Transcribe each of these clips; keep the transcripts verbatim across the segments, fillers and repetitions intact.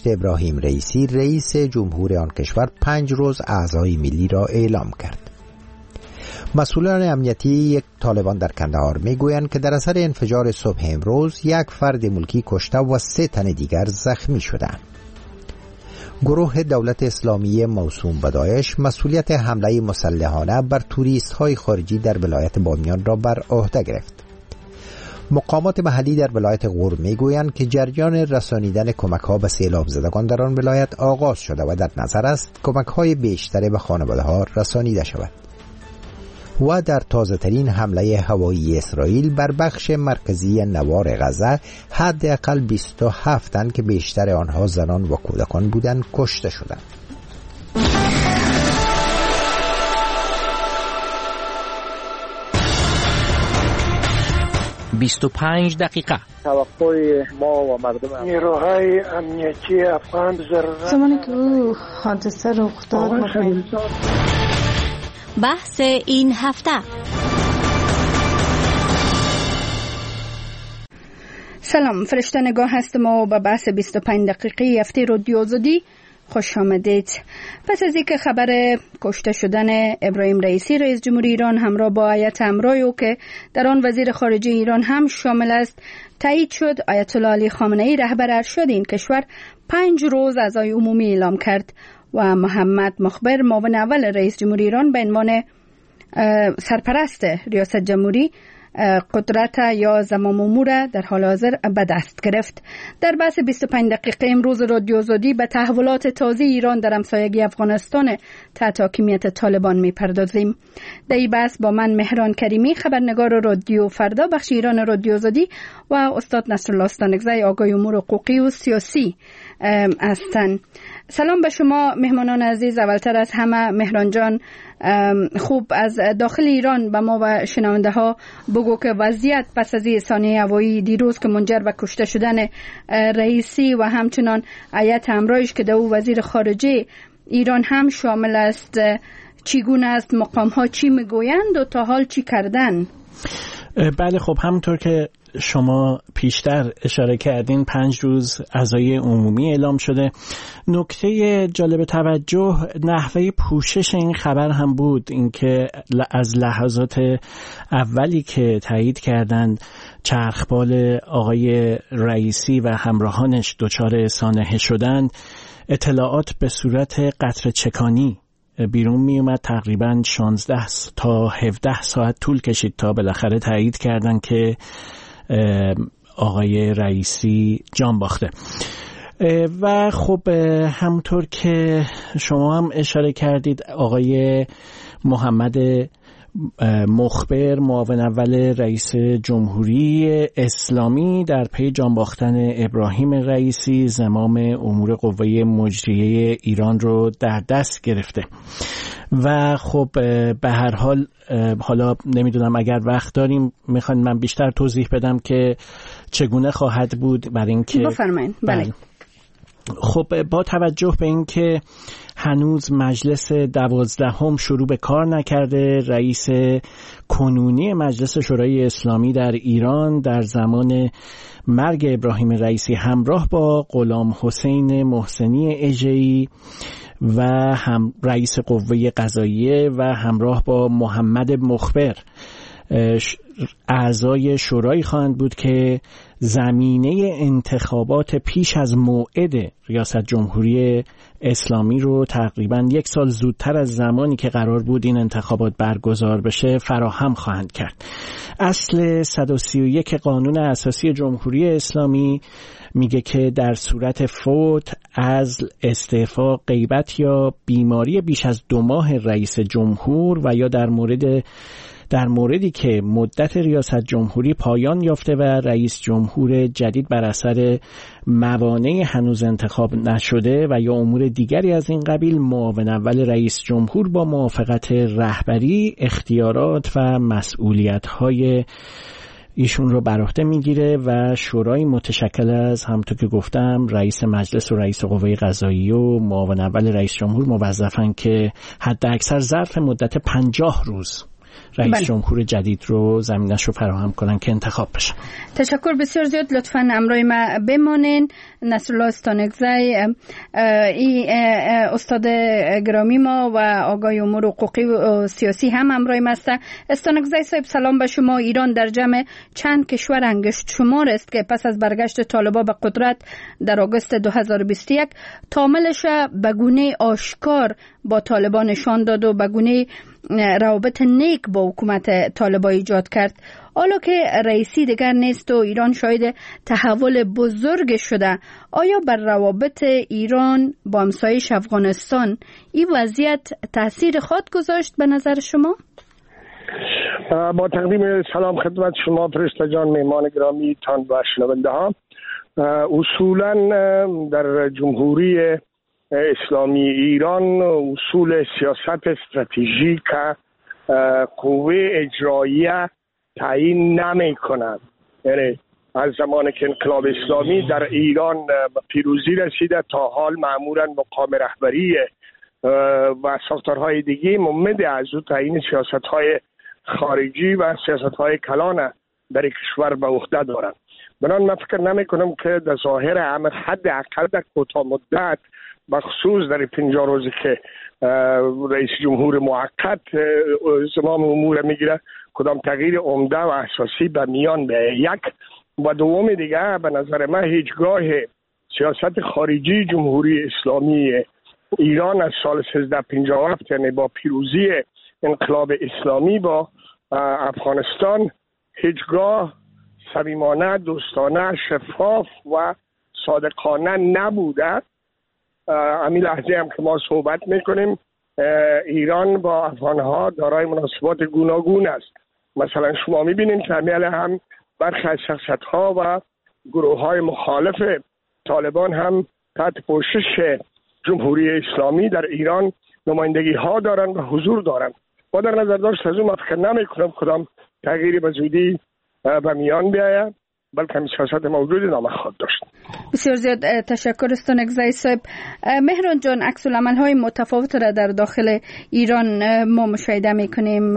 گذشته ابراهیم رئیسی رئیس جمهور آن کشور پنج روز اعضای ملی را اعلام کرد. مسئولان امنیتی یک طالبان در کندهار میگویند که در اثر انفجار صبح امروز یک فرد ملکی کشته و سه تن دیگر زخمی شدند. گروه دولت اسلامی موسوم به داعش مسئولیت حمله مسلحانه بر توریست‌های خارجی در ولایت بامیان را بر عهده گرفت. مقامات محلی در ولایت غور میگویند که جریان رسانیدن کمک‌ها به سیلاب زدگان در آن ولایت آغاز شده و در نظر است کمک‌های بیشتری به خانواده‌ها رسانیده شود. و در تازه ترین حمله هوایی اسرائیل بر بخش مرکزی نوار غزه حداقل بیست و هفت تن که بیشتر آنها زنان و کودکان بودند کشته شدند. بیست و پنج دقیقه. توقع ما و مردم نیروهای امنیتی افغان ضرورت زمانی که او حادثه رخ داد بحث این هفته. سلام، فرشته نگاه هستم و به بحث بیست و پنج دقیقه هفته رادیو آزادی خوش آمدید. پس از اینکه خبر کشته شدن ابراهیم رئیسی رئیس جمهوری ایران همراه با هیئت همراهی او که در آن وزیر خارجه ایران هم شامل است تایید شد، آیت الله علی خامنه ای رهبر ارشد این کشور پنج روز اعضای عمومی اعلام کرد و محمد مخبر معاون اول رئیس جمهوری ایران به عنوان سرپرست ریاست جمهوری قدرت یا زمام امور در حال حاضر به دست گرفت. در بحث بیست و پنج دقیقه امروز رادیو آزادی به تحولات تازه ایران در همسایگی افغانستان تحت حاکمیت طالبان میپردازیم. در این بحث با من مهران کریمی، خبرنگار رادیو فردا بخش ایران رادیو آزادی و استاد نصرالله استانکزی آگاه امور حقوقی و سیاسی هستند. سلام به شما مهمانان عزیز. اولتر از همه مهران جان، خوب از داخل ایران به ما و شنونده ها بگو که وضعیت پس از رسانه هوایی دیروز که منجر به کشته شدن رئیسی و همچنان هیئت همراهش که در وزیر خارجه ایران هم شامل است چگونه است؟ مقام ها چی میگویند و تا حال چی کردن؟ بله، خب همونطور که شما پیشتر اشاره کردین پنج روز اعضای عمومی اعلام شده. نکته جالب توجه نحوه پوشش این خبر هم بود، اینکه از لحظات اولی که تایید کردند چرخبال آقای رئیسی و همراهانش دچار سانحه شدند، اطلاعات به صورت قطره چکانی بیرون می اومد. تقریباً شانزده تا هفده ساعت طول کشید تا بالاخره تایید کردن که آقای رئیسی جان باخته. و خب همونطور که شما هم اشاره کردید آقای محمد مخبر معاون اول رئیس جمهوری اسلامی در پی جان باختن ابراهیم رئیسی زمام امور قوه مجریه ایران رو در دست گرفته و خب به هر حال حالا نمیدونم اگر وقت داریم میخوان من بیشتر توضیح بدم که چگونه خواهد بود برای اینکه بفرمایید. بله. خب با توجه به اینکه هنوز مجلس دوازدهم شروع به کار نکرده، رئیس کنونی مجلس شورای اسلامی در ایران در زمان مرگ ابراهیم رئیسی همراه با غلام حسین محسنی اژه‌ای و هم رئیس قوه قضاییه و همراه با محمد مخبر اعضای شورایی خواهند بود که زمینه انتخابات پیش از موعد ریاست جمهوری اسلامی رو تقریباً یک سال زودتر از زمانی که قرار بود این انتخابات برگزار بشه فراهم خواهند کرد. اصل صد و سی و یک قانون اساسی جمهوری اسلامی میگه که در صورت فوت، عزل، استعفا، غیبت یا بیماری بیش از دو ماه رئیس جمهور و یا در مورد در موردی که مدت ریاست جمهوری پایان یافته و رئیس جمهور جدید بر اثر موانع هنوز انتخاب نشده و یا امور دیگری از این قبیل، معاون اول رئیس جمهور با موافقت رهبری اختیارات و مسئولیت‌های ایشون رو بر عهده میگیره و شورای متشکل از همونطور که گفتم رئیس مجلس و رئیس قوه قضاییه و معاون اول رئیس جمهور موظفن که حد اکثر ظرف مدت پنجاه روز رئیس بله. جمهور جدید رو زمینش رو فراهم کنن که انتخاب بشه. تشکر بسیار زیاد. لطفاً همراه ما بمانین. نصرالله استانکزی ای استاد گرامی ما و آقای امور حقوقی و سیاسی هم همراه ما است. استانکزی صاحب سلام به شما. ایران در جمع چند کشور انگشت شمار است که پس از برگشت طالبان به قدرت در آگوست دو هزار و بیست و یک تعاملش به گونه آشکار با طالبان نشان داد و به گونه روابط نیک با حکومت طالبان ایجاد کرد. حالا که رئیسی دیگر نیست و ایران شاهد تحول بزرگ شده، آیا بر روابط ایران با همسایش افغانستان این وضعیت تاثیر خود گذاشت به نظر شما؟ با تقدیم سلام خدمت شما فرشته جان، میمان گرامی تان و شنونده ها. اصولا در جمهوری اسلامی ایران اصول سیاست استراتژیک قوه اجراییه تعیین نمی کنند. یعنی از زمانی که انقلاب اسلامی در ایران پیروزی رسیده تا حال معمولا مقام رهبری و ساختارهای دیگه ممد از او تعیین سیاست‌های خارجی و سیاست‌های کلان در کشور به عهده دارند. بنان من فکر نمی کنم که در ظاهر امر حد اقل در کوتاه مدت بخصوص در پنجاه روزی که رئیس جمهور موقت زمام امور میگیره کدام تغییر عمده و اساسی به میان به یک و دوم دیگه به نظر من هیچگاه سیاست خارجی جمهوری اسلامی ایران از سال سیزده پنجاه و هفت یعنی با پیروزی انقلاب اسلامی با افغانستان هیچگاه صمیمانه، دوستانه، شفاف و صادقانه نبوده. همین لحظه هم که ما صحبت میکنیم ایران با افغانها دارای مناسبات گوناگون است. مثلا شما میبینید که همیل هم برخی از شخصیت‌ها و گروه‌های مخالف طالبان هم تحت پوشش جمهوری اسلامی در ایران نمایندگی ها دارن و حضور دارن. با در نظر داشت از اون من فکر نمی کنم کدام تغییری به زودی به میان بیاید، بلکه همین سیاست موجود نامه خواهد داشت. بسیار زیاد تشکر استانکزی صاحب. مهران جان، عکس العمل های متفاوت را در داخل ایران ما مشاهده میکنیم.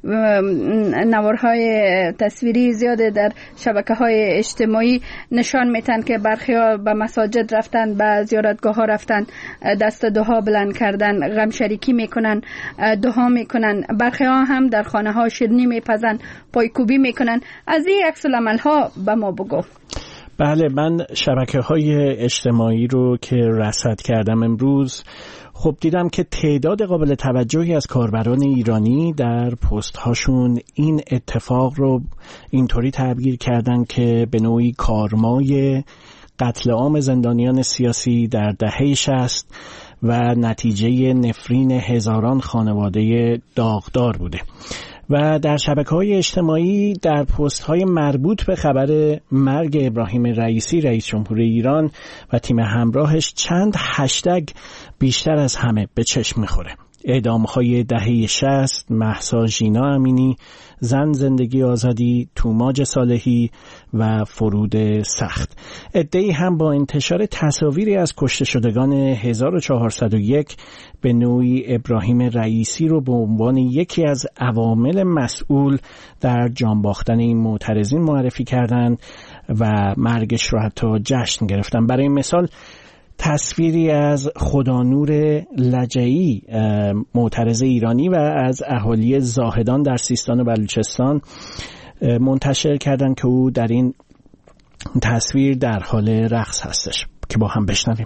نوارهای تصویری زیاده در شبکه های اجتماعی نشان میتن که برخی ها به مساجد رفتن، به زیارتگاه ها رفتن، دست دعا بلند کردن، غم شریکی میکنن، دعا میکنن. برخی ها هم در خانه ها شیرینی میپزن، پایکوبی میکنن. از این عکس العمل ها به ما بگو. بله، من شبکه های اجتماعی رو که رصد کردم امروز خب دیدم که تعداد قابل توجهی از کاربران ایرانی در پست هاشون این اتفاق رو اینطوری تعبیر کردن که به نوعی کارمای قتل عام زندانیان سیاسی در دهه شصت و نتیجه نفرین هزاران خانواده داغدار بوده. و در شبکه‌های اجتماعی در پست‌های مربوط به خبر مرگ ابراهیم رئیسی رئیس جمهور ایران و تیم همراهش چند هشتگ بیشتر از همه به چشم می‌خوره. اعدام‌های دهه شصت، مهسا ژینا امینی، زن زندگی آزادی، توماج صالحی و فرود سخت. عده‌ای هم با انتشار تصاویری از کشته شدگان هزار و چهارصد و یک به نوعی ابراهیم رئیسی رو به عنوان یکی از عوامل مسئول در جان باختن این معترضین معرفی کردند و مرگش رو حتی جشن گرفتن. برای مثال تصویری از خدانور لجعی معترض ایرانی و از اهالی زاهدان در سیستان و بلوچستان منتشر کردند که او در این تصویر در حال رقص هستش که با هم بشنویم.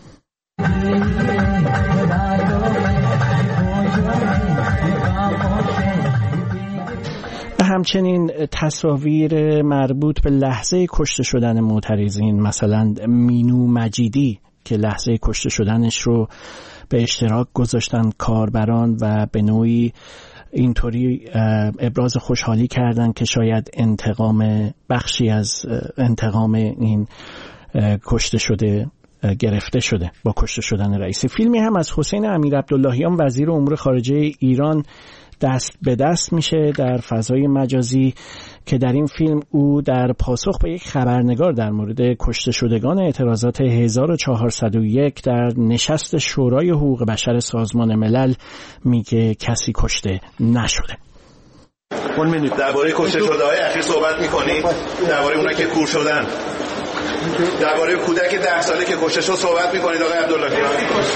همچنین تصاویر مربوط به لحظه کشته شدن معترضین، مثلا مینو مجیدی که لحظه کشته شدنش رو به اشتراک گذاشتن کاربران و به نوعی اینطوری ابراز خوشحالی کردن که شاید انتقام بخشی از انتقام این کشته شده گرفته شده با کشته شدن رئیسی. فیلمی هم از حسین امیرعبداللهیان وزیر امور خارجه ایران دست به دست میشه در فضای مجازی که در این فیلم او در پاسخ به یک خبرنگار در مورد کشته شدگان اعتراضات هزار و چهارصد و یک در نشست شورای حقوق بشر سازمان ملل میگه کسی کشته نشده. درباره کشته شده های اخیر صحبت میکنید؟ درباره اونا که کور شدن؟ درباره کودک ده ساله که کشته شد صحبت میکنید آقای عبداللهیان؟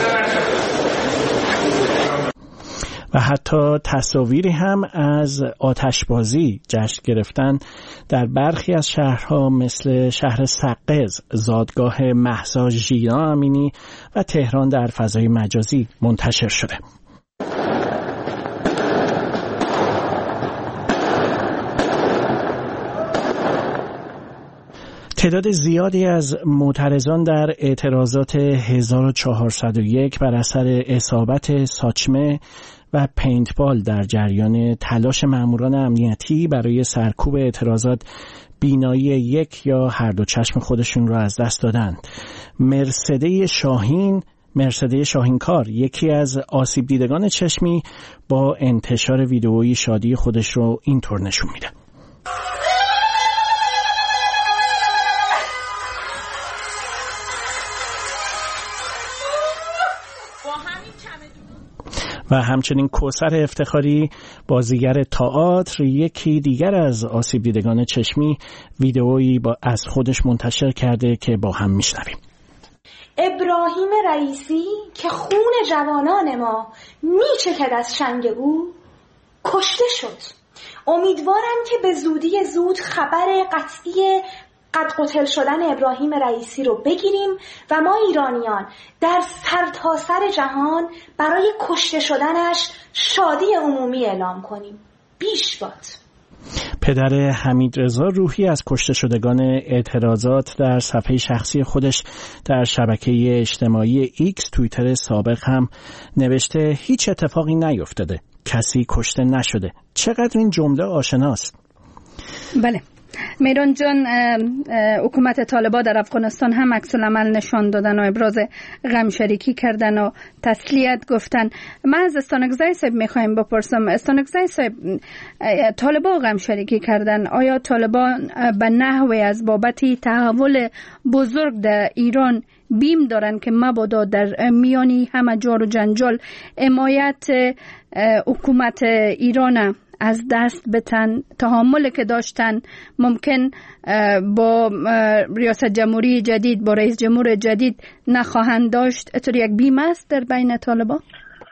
و حتی تصاویری هم از آتشبازی جشن گرفتن در برخی از شهرها مثل شهر سقز، زادگاه مهسا ژینا امینی و تهران در فضای مجازی منتشر شده. تعداد زیادی از معترضان در اعتراضات هزار و چهارصد و یک بر اثر اصابت ساچمه و پینتبال در جریان تلاش ماموران امنیتی برای سرکوب اعتراضات بینایی یک یا هر دو چشم خودشون را از دست دادند. مرسده شاهین مرسده شاهینکار یکی از آسیب دیدگان چشمی با انتشار ویدئویی شادی خودش رو اینطور نشون میده. و همچنین کوثر افتخاری بازیگر تئاتر یکی دیگر از آسیب دیدگان چشمی ویدئویی با از خودش منتشر کرده که با هم میشنویم. ابراهیم رئیسی که خون جوانان ما میچکد از شنگ او کشته شد. امیدوارم که به زودی زود خبر قطعی قد قتل شدن ابراهیم رئیسی رو بگیریم و ما ایرانیان در سرتاسر جهان برای کشته شدنش شادی عمومی اعلام کنیم. بیش باد. پدر حمیدرضا روحی از کشته شدگان اعتراضات در صفحه شخصی خودش در شبکه اجتماعی ایکس توییتر سابق هم نوشته هیچ اتفاقی نیفتاده، کسی کشته نشده. چقدر این جمله آشناست. بله میران جان، حکومت طالبان در افغانستان هم عکس العمل نشان دادن و ابراز غم شریکی کردن و تسلیت گفتن. من از استانکزای صاحب میخوایم بپرسم، استانکزای صاحب طالبان غم شریکی کردن، آیا طالبان به نحوی از بابت تحول بزرگ در ایران بیم دارن که مبادا در میانی همه جار و جنجال حمایت حکومت ایران از دست بتن؟ تحملی که داشتن ممکن با ریاست جمهوری جدید، با رئیس جمهور جدید نخواهند داشت. اتر یک بیم است در بین طالبان؟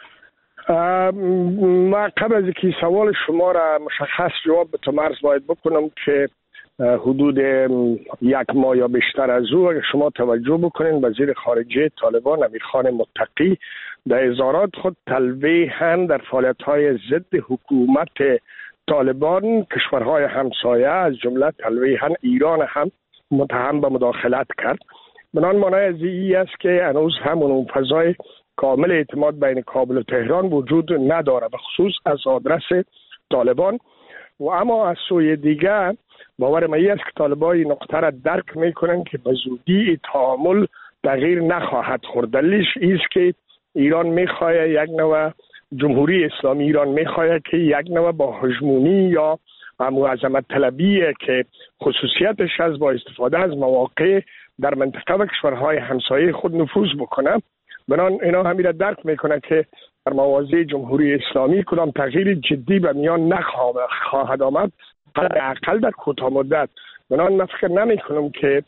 ما قبل از که سوال شما را مشخص جواب به تو عرض باید بکنم که حدود یک ماه یا بیشتر از او اگر شما توجه بکنین وزیر خارجه طالبان امیرخان متقی در اظهارات خود تلویحاً در فعالیت‌های ضد حکومت طالبان کشورهای همسایه از جمله تلویحاً ایران هم متهم به مداخلت کرد. بنان معنی از این است که هنوز همون اون فضای کامل اعتماد بین کابل و تهران وجود نداره به خصوص از آدرس طالبان. و اما از سوی دیگر باور من است که طالبان این نقطه را درک میکنن که به زودی تعامل تغییر نخواهد خورد. دلیلش است که ایران میخواد یک نوع جمهوری اسلامی ایران میخواد که یک نوع با هژمونی یا معظمت طلبی که خصوصیتش از با استفاده از مواقع در منطقه و کشورهای همسایه خود نفوذ بکنه. بنان اینا همین را درک میکنه که در مواضع جمهوری اسلامی کدام تغییر جدی به میان نخواهد آمد، حداقل در کوتاه مدت. بنان من فکر نمی کنم که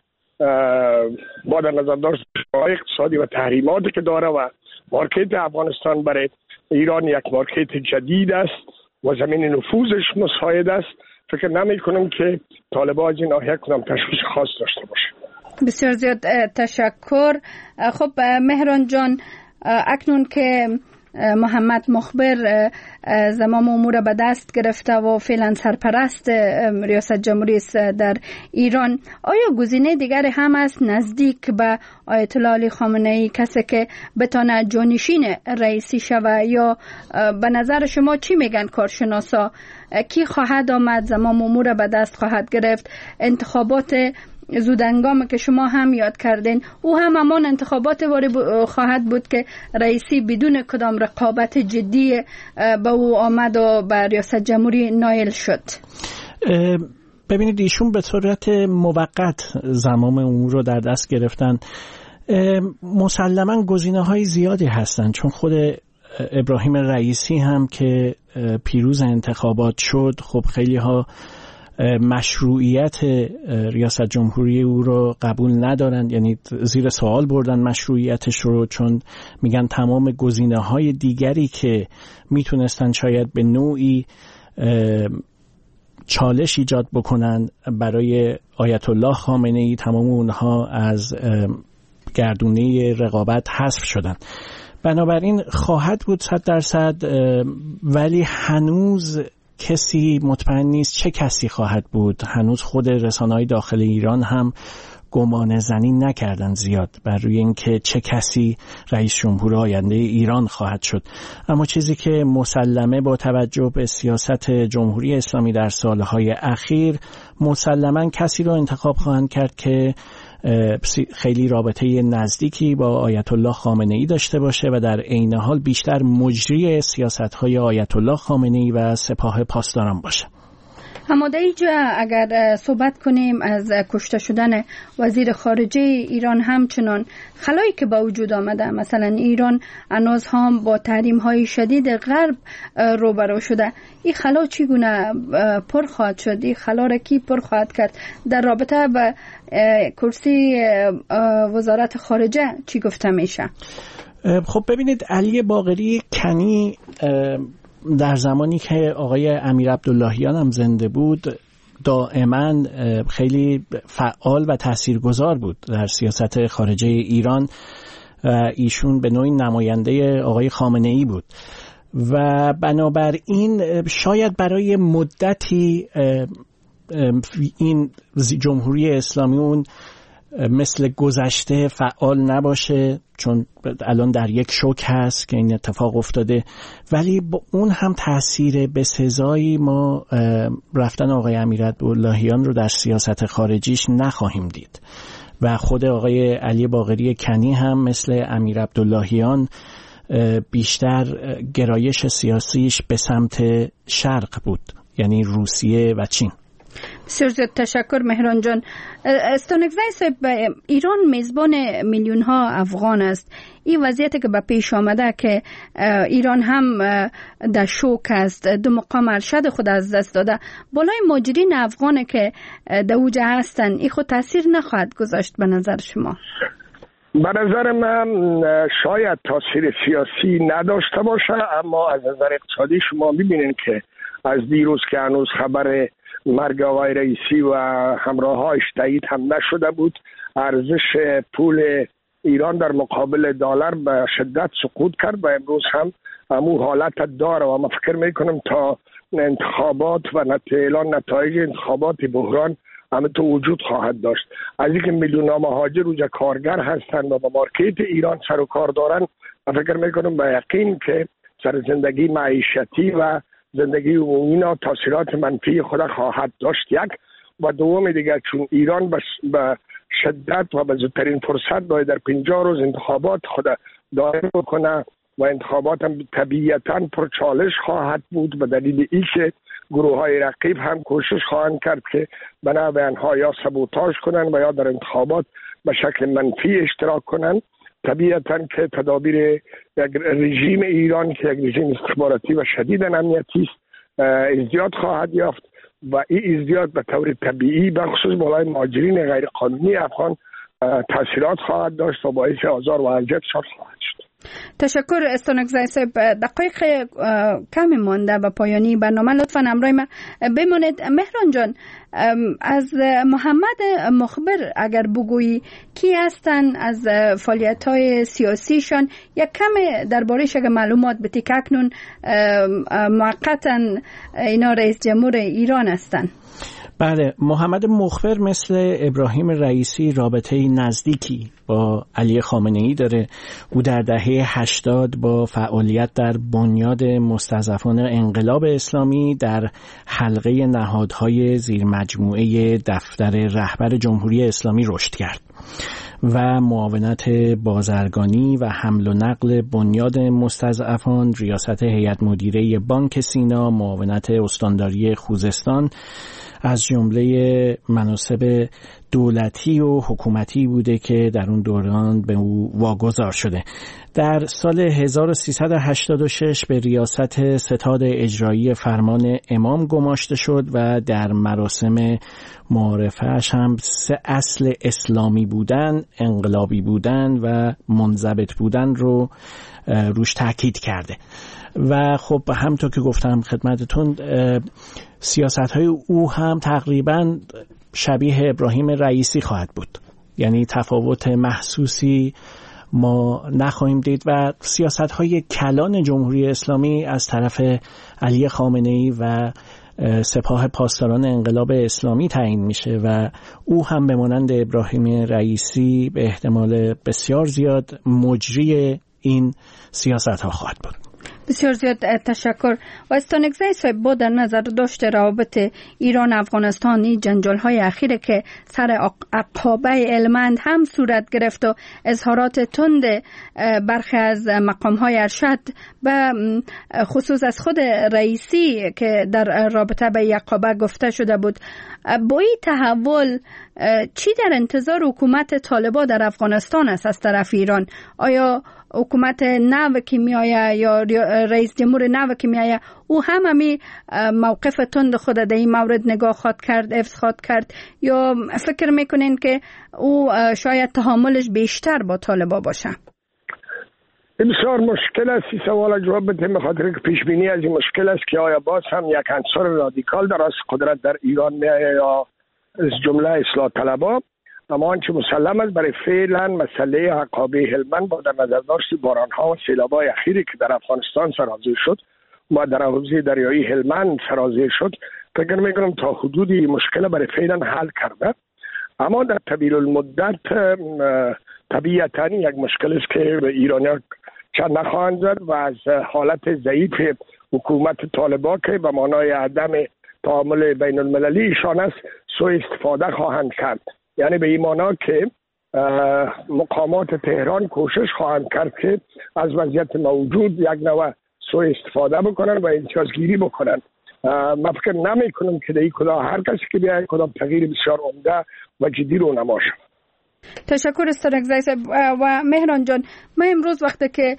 با در نظر داشت اقتصادی و تحریماتی که داره و مارکت افغانستان برای ایران یک مارکت جدید است و زمین نفوذش مساعد است، فکر نمی کنم که طالبان از این ناحیه کدام تشویش خاص داشته باشه. بسیار زیاد تشکر. خب مهران جان، اکنون که محمد مخبر زمام امور به دست گرفته و فعلا سرپرست ریاست جمهوری است در ایران، آیا گزینه دیگری هم است نزدیک به آیت الله علی خامنه ای، کسی که بتونه جانشین رئیسی شوه؟ یا به نظر شما چی میگن کارشناسا؟ کی خواهد آمد زمام امور به دست خواهد گرفت؟ انتخابات زودهنگام که شما هم یاد کردین او هم همان انتخابات واری خواهد بود که رئیسی بدون کدام رقابت جدی به او آمد و به ریاست جمهوری نایل شد. ببینید ایشون به صورت موقت زمام امور رو در دست گرفتن. مسلما گزینه‌های زیادی هستن، چون خود ابراهیم رئیسی هم که پیروز انتخابات شد، خب خیلی ها مشروعیت ریاست جمهوری او رو قبول ندارن، یعنی زیر سوال بردن مشروعیتش رو، چون میگن تمام گزینه‌های دیگری که میتونستن شاید به نوعی چالش ایجاد بکنن برای آیت الله خامنه ای، تمام اونها از گردونه رقابت حذف شدن. بنابراین خواهد بود صد درصد، ولی هنوز کسی مطمئن نیست چه کسی خواهد بود. هنوز خود رسانه‌های داخل ایران هم گمان زنی نکردن زیاد بر روی اینکه چه کسی رئیس جمهور آینده ایران خواهد شد. اما چیزی که مسلمه با توجه به سیاست جمهوری اسلامی در سالهای اخیر، مسلماً کسی رو انتخاب خواهند کرد که خیلی رابطه نزدیکی با آیت الله خامنه ای داشته باشه و در عین حال بیشتر مجری سیاست‌های آیت الله خامنه ای و سپاه پاسداران باشه. اما در اینجا اگر صحبت کنیم از کشته شدن وزیر خارجه ایران، همچنان خلایی که با وجود آمده، مثلا ایران هنوز هم با تحریم های شدید غرب روبرو شده، این خلا چگونه پر خواهد شد؟ این خلا را کی پر خواهد کرد؟ در رابطه با کرسی وزارت خارجه چی گفته میشه؟ خب ببینید، علی باقری کنی در زمانی که آقای امیر عبداللهیان هم زنده بود دائما خیلی فعال و تاثیرگذار بود در سیاست خارجه ایران. ایشون به نوعی نماینده آقای خامنه ای بود و بنابراین شاید برای مدتی این جمهوری اسلامی اون مثل گذشته فعال نباشه، چون الان در یک شوک هست که این اتفاق افتاده، ولی با اون هم تأثیر بسزایی ما رفتن آقای امیرعبداللهیان رو در سیاست خارجیش نخواهیم دید و خود آقای علی باقری کنی هم مثل امیرعبداللهیان بیشتر گرایش سیاسیش به سمت شرق بود، یعنی روسیه و چین. بسیار زیاد تشکر مهران جان. استانکزی صاحب، ایران میزبان میلیون ها افغان است. این وضعیتی که به پیش آمده که ایران هم در شوک است، دو مقام ارشد خود از دست داده، بالای مهاجرین افغان که در اوج هستن، این خود تاثیر نخواهد گذاشت به نظر شما؟ به نظر من شاید تاثیر سیاسی نداشته باشه، اما از نظر اقتصادی شما میبینید که از دیروز که هنوز خبر مرگ آقای رئیسی و همراهایش تایید هم نشده بود، ارزش پول ایران در مقابل دلار به شدت سقوط کرد و امروز هم همون حالت داره و من فکر میکنم تا انتخابات و اعلان نتایج انتخابات بحران همه تو وجود خواهد داشت. از اینکه میلیون ها مهاجر اونجا کارگر هستند و با مارکت ایران سر و کار دارن، من فکر میکنم به یقین که سر زندگی معیشتی و زندگی عمومی تاثیرات منفی خود خواهد داشت. یک و دوم دیگه، چون ایران به شدت و به زودترین فرصت باید در پنجاه روز انتخابات خود دایر بکنه و انتخابات هم طبیعتاً پرچالش خواهد بود، به دلیل اینکه گروه های رقیب هم کوشش خواهند کرد که بنا آنها یا سبوتاژ کنند و یا در انتخابات به شکل منفی اشتراک کنند. طبیعتاً که تدابیر یک رژیم ایران که یک رژیم استخباراتی و شدید امنیتی است ازدیاد خواهد یافت و این ازدیاد به طور طبیعی بخصوص بالای مهاجرین غیرقانونی افغان تاثیرات خواهد داشت و باعث آزار و اذیتشان خواهد شد. تشکر استانکزی صاحب. دقایق کمی مانده و پایانی برنامه، لطفاً همراه ما بمانید. مهران جان، از محمد مخبر اگر بگویی کی هستن، از فعالیت‌های سیاسیشان یک کم درباره‌اش اگر معلومات بدی که اکنون موقتاً اینا رئیس جمهور ایران هستن. بله، محمد مخبر مثل ابراهیم رئیسی رابطه نزدیکی با علی خامنه ای داره. او در دهه هشتاد با فعالیت در بنیاد مستضعفان انقلاب اسلامی در حلقه نهادهای زیر مجموعه دفتر رهبر جمهوری اسلامی رشد کرد و معاونت بازرگانی و حمل و نقل بنیاد مستضعفان، ریاست هیئت مدیره بانک سینا، معاونت استانداری خوزستان از جمله مناصب دولتی و حکومتی بوده که در اون دوران به او واگذار شده. در سال هزار و سیصد و هشتاد و شش به ریاست ستاد اجرایی فرمان امام گماشته شد و در مراسم معارفه‌اش هم سه اصل اسلامی بودن، انقلابی بودن و منضبط بودن رو روش تاکید کرده. و خب همونطور که گفتم خدمتتون سیاست‌های او هم تقریباً شبیه ابراهیم رئیسی خواهد بود، یعنی تفاوت محسوسی ما نخواهیم دید و سیاست‌های کلان جمهوری اسلامی از طرف علی خامنه‌ای و سپاه پاسداران انقلاب اسلامی تعیین میشه و او هم به مانند ابراهیم رئیسی به احتمال بسیار زیاد مجری این سیاست‌ها خواهد بود. بسیار زیاد تشکر. و استانگزی صاحب با در نظر داشته روابط ایران افغانستانی جنجال های اخیره که سر عقابه علمند هم صورت گرفت و اظهارات تند برخی از مقام های ارشد و خصوص از خود رئیسی که در رابطه به عقابه گفته شده بود، با این تحول چی در انتظار حکومت طالبان در افغانستان است از طرف ایران؟ آیا حکومت نو که میایه یا رئیس جمهور نو که میایه او هم همی موقف تند خود در این مورد نگاه خواد کرد، حفظ خواد کرد، یا فکر میکنین که او شاید تحملش بیشتر با طالبان باشه؟ بسیار مشکل است این سوال جواب بده، به خاطر که پیش بینی از این مشکل است که آیا باز هم یک عنصر رادیکال در از قدرت در ایران میایه یا از جمله اصلاح طلبا. اما آنچه مسلم است برای فعلا مسئله عقابه هلمند با در نظر داشت باران‌ها و سیلاب‌های اخیری که در افغانستان سرازیر شد و در حوزه دریایی هلمند سرازیر شد، فکر می‌کنم تا حدودی مشکل برای فعلا حل کرده. اما در طویل المدت طبیعتاً یک مشکل است که ایرانیان چند نخواهند زد و از حالت ضعیف حکومت طالبان که به معنای عدم تعامل بین المللی ایشان است سوء استفاده خواهند کرد. یعنی به این معنا که مقامات تهران کوشش خواهند کرد که از وضعیت موجود یک نوع سوء استفاده بکنن و امتیازگیری بکنن. من فکر نمی کنم که در این کلا هر کسی که بیاید کدام تغییر بسیار عمده و جدی رو نماشه. تشکر استرکزی صاحب. و مهران جان، من امروز وقتی که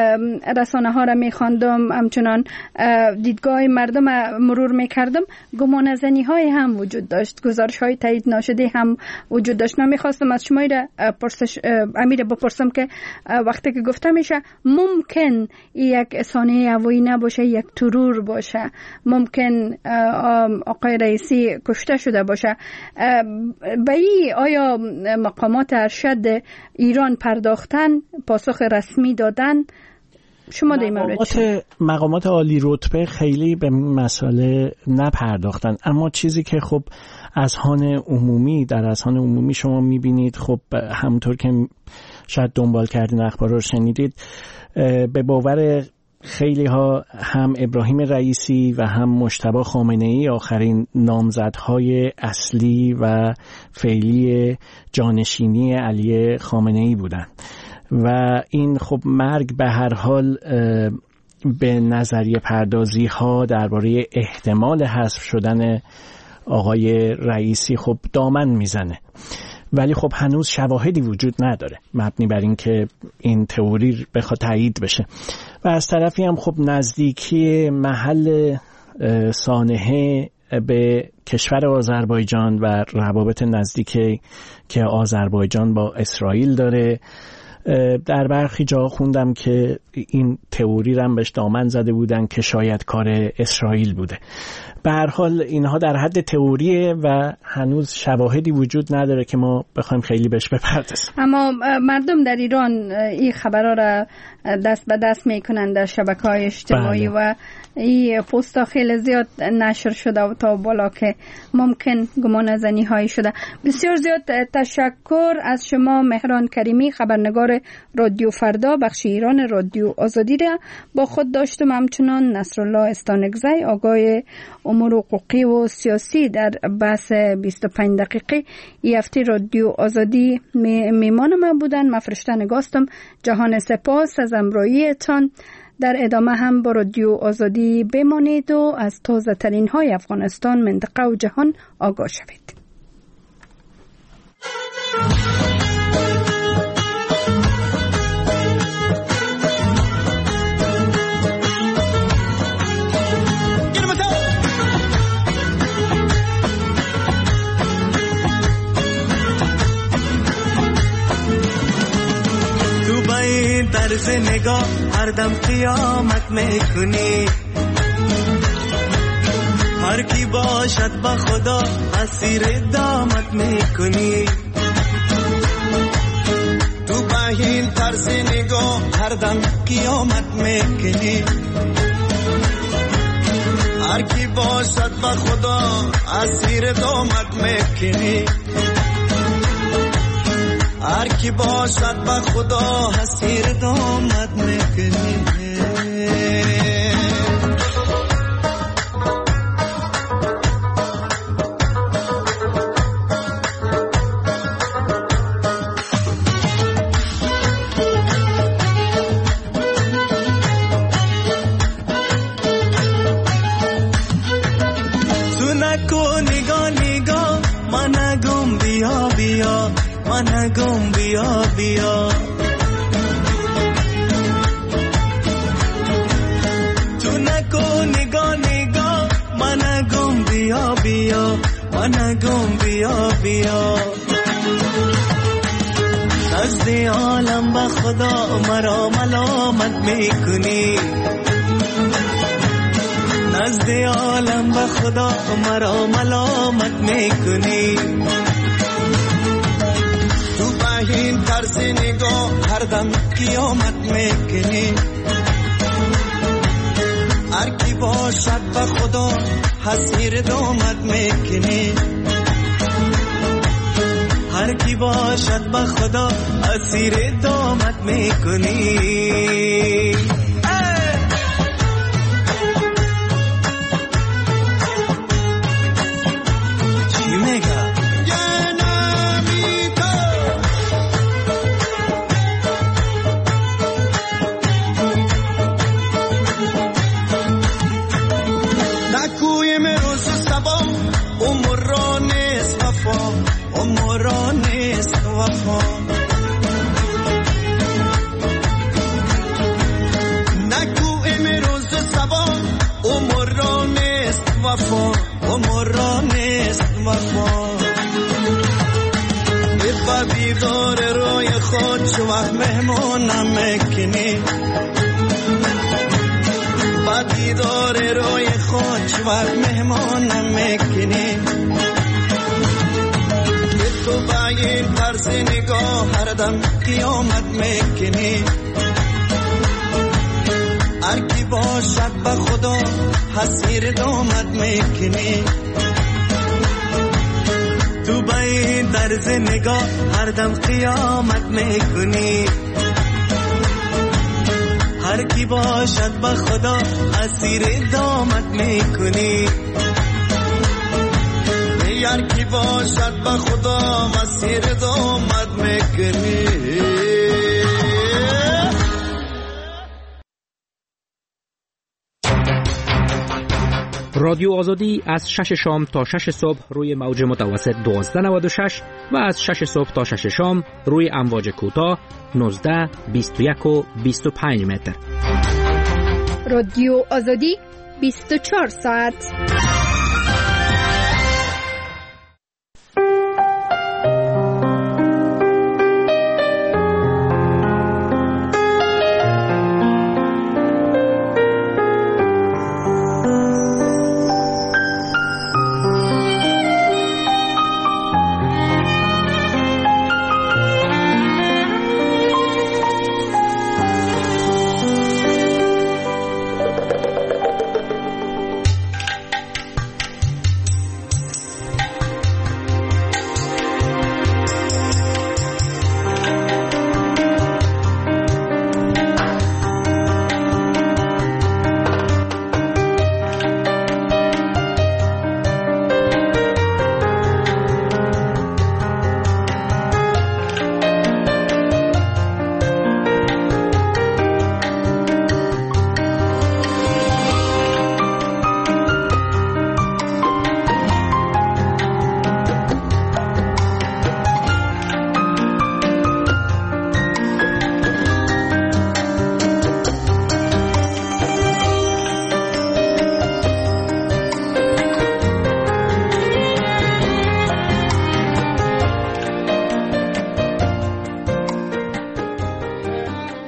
رسانه ها را می خواندم همچنان دیدگاه مردم مرور می کردم، گمان زنی های هم وجود داشت، گزارش های تایید ناشده هم وجود داشت. من می خواستم از شما را پرسش امیر بپرسم که وقتی که گفته میشه ممکن یک سانحه هوایی نباشه، یک ترور باشه، ممکن آقای رئیسی کشته شده باشه، به این آیا مقامات ارشد ایران پرداختن، پاسخ رسمی دادن؟ شما در این مورد مقامات, مقامات عالی رتبه خیلی به مسئله نپرداختن، اما چیزی که خب اذهان عمومی در اذهان عمومی شما میبینید، خب همونطور که شاید دنبال کردین اخبار رو شنیدید، به باور خیلی ها هم ابراهیم رئیسی و هم مجتبی خامنه‌ای آخرین نامزدهای اصلی و فعلی جانشینی علی خامنه‌ای بودند و این خب مرگ به هر حال به نظریه پردازی ها درباره احتمال حذف شدن آقای رئیسی خب دامن میزنه، ولی خب هنوز شواهدی وجود نداره مبنی بر این که این تئوری بخواد تایید بشه. و از طرفی هم خب نزدیکی محل سانحه به کشور آذربایجان و روابط نزدیکی که آذربایجان با اسرائیل داره، در برخی جا خوندم که این تئوری رو هم بهش دامن زده بودن که شاید کار اسرائیل بوده. به هر حال اینها در حد تئوریه و هنوز شواهدی وجود نداره که ما بخوایم خیلی بهش بپردازیم. اما مردم در ایران این خبرها را دست به دست میکنن در شبکه‌های اجتماعی بله. و این پست‌ها خیلی زیاد نشر شده و تا بالا که ممکن گمان زنی هایی شده. بسیار زیاد تشکر از شما مهران کریمی، خبرنگار افکار رادیو فردا بخش ایران رادیو آزادی را با خود داشتم. همچنان نصرالله استانگزی آگاه امور حقوقی و سیاسی در بحث بیست و پنج دقیقه ای هفته رادیو آزادی میمان من بودن. من فرشته نگاستم. جهان سپاس از همراهیتان. در ادامه هم با رادیو آزادی بمانید و از تازه ترین های افغانستان، منطقه و جهان آگاه شوید. طرز نگاه هر دم قیامت میکنی، هر کی باشد با خدا اسیر دامت میکنی. تو با این طرز نگاه هر دم قیامت میکنی، هر کی باشد با خدا اسیر دامت میکنی. هر کی باشد با خدا اسیر دامت میکنی. تو نکو نگاه نگاه من گم بیا بیا، من گم بیا بیا. تو نکو نگاه نگاه من گم بیا بیا، من گم بیا بیا. نزد عالم با خدا مرا ملامت میکنی، نزد عالم با خدا مرا ملامت میکنی. این طرز نگاه هر دم قیامت میکنی، هر کی باشد با خدا اسیر دامت میکنی. هر کی باشد با خدا اسیر دامت میکنی. چی میگه؟ نکو امروز سبا عمر نیست وفا، عمر نیست وفا. با دیدار روی خود چو وقت مهمونم میکنی، با دیدار روی خود چو وقت مهمونم میکنی. تو با این طرز نگاه هر دم قیامت میکنی، هر کی باشد با خدا اسیر دامت میکنی. تو با این طرز نگاه هر دم قیامت میکنی، هر کی باشد با خدا اسیر دامت میکنی. هر کی باشد با خدا مسیر دامت میکنی. رادیو آزادی از شش شام تا شش صبح روی موج متوسط دوازده نود و شش و از شش صبح تا شش شام روی امواج کوتاه نوزده، بیست و یک و بیست و پنج متر. رادیو آزادی بیست و چهار ساعت.